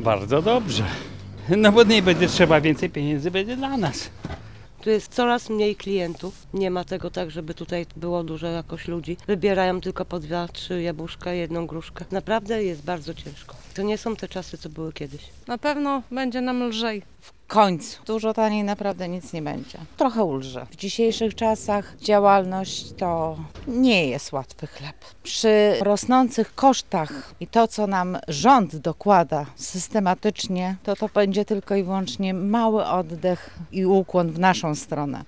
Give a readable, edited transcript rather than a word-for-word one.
Bardzo dobrze. No bo nie będzie trzeba, więcej pieniędzy będzie dla nas. Tu jest coraz mniej klientów. Nie ma tego tak, żeby tutaj było dużo jakoś ludzi. Wybierają tylko po 2-3 jabłuszka, 1 gruszkę. Naprawdę jest bardzo ciężko. To nie są te czasy, co były kiedyś. Na pewno będzie nam lżej. W końcu. Dużo taniej naprawdę nic nie będzie. Trochę ulży. W dzisiejszych czasach działalność to nie jest łatwy chleb. Przy rosnących kosztach i to, co nam rząd dokłada systematycznie, to będzie tylko i wyłącznie mały oddech i ukłon w naszą stronę.